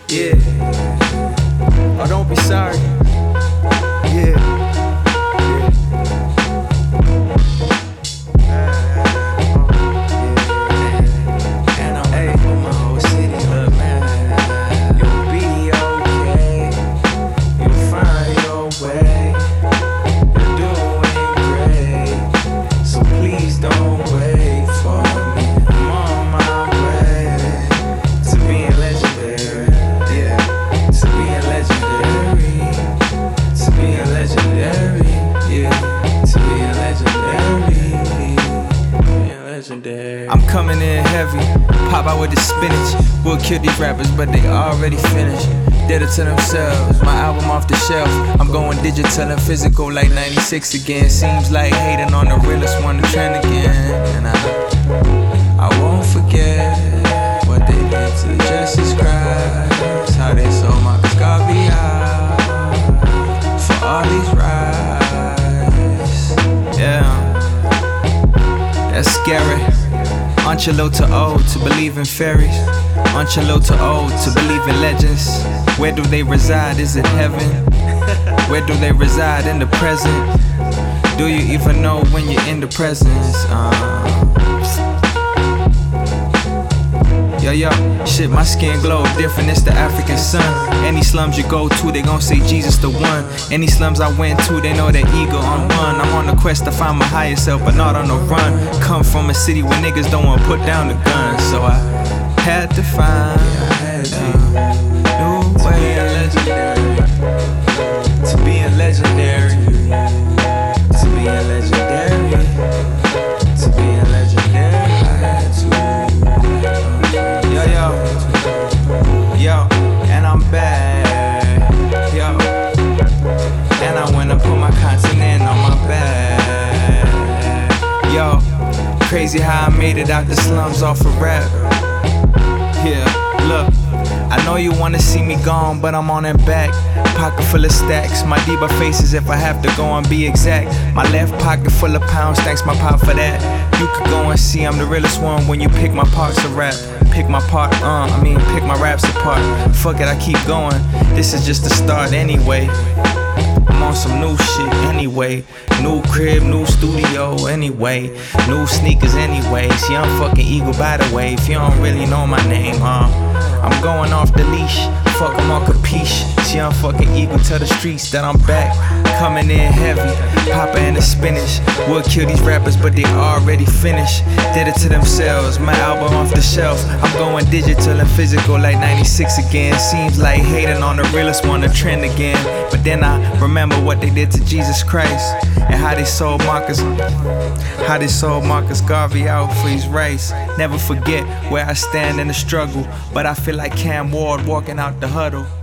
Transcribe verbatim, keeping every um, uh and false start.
Yeah. Oh, don't be sorry. Yeah. I'm coming in heavy, pop out with the spinach. We'll kill these rappers, but they already finished. Did it to themselves, my album off the shelf. I'm going digital and physical like ninety-six again. Seems like hating on the realest one to trend again. And I, I won't forget what they did to Jesus Christ. How they sold my Garvey out for all these rights. Yeah, that's scary. Anchelo to old to believe in fairies. Anchelo to old to believe in legends. Where do they reside? Is it heaven? Where do they reside? In the present? Do you even know when you're in the presence? Uh, Yo, yo, shit, my skin glow different, it's the African sun. Any slums you go to, they gon' say Jesus the one. Any slums I went to, they know that ego on one. I'm on the quest to find my higher self, but not on the run. Come from a city where niggas don't wanna put down the gun. So I had to find a new way. To be a legendary. To be a legendary. To be a legendary. I had to. Yo, yo, yo, and I'm back, yo, and I wanna put my continent on my back, yo, crazy how I made it out the slums off a rap, yeah, look, I know you wanna see me gone, but I'm on and back, pocket full of stacks, my diva faces if I have to go and be exact, my left pocket full of pounds, thanks my pop for that. You could go and see I'm the realest one when you pick my parts of rap. Pick my part, uh, I mean pick my raps apart. Fuck it, I keep going. This is just the start anyway. I'm on some new shit anyway. New crib, new studio anyway. New sneakers anyway. See, I'm fucking Eagle by the way. If you don't really know my name, uh, I'm going off the leash. Fuck, I'm on capiche. See, I'm fucking Eagle to the streets that I'm back. Coming in heavy, Papa and the spinach. We'll kill these rappers, but they already finished. Did it to themselves, my album off the shelf. I'm going digital and physical like ninety-six again. Seems like hating on the realest one to trend again. But then I remember what they did to Jesus Christ. And how they sold Marcus, how they sold Marcus Garvey out for his rights. Never forget where I stand in the struggle. But I feel like Cam Ward walking out the huddle.